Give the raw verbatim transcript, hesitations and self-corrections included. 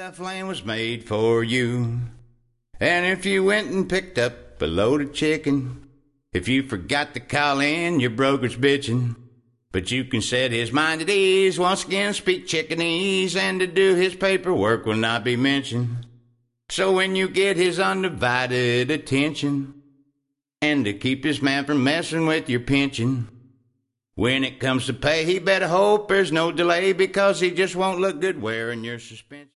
Left lane was made for you. And if you went and picked up a load of chicken, if you forgot to call in, your broker's bitching. But you can set his mind at ease, once again speak chickenese, and to do his paperwork will not be mentioned. So when you get his undivided attention, and to keep this man from messing with your pension, when it comes to pay, he better hope there's no delay, because he just won't look good wearing your suspension.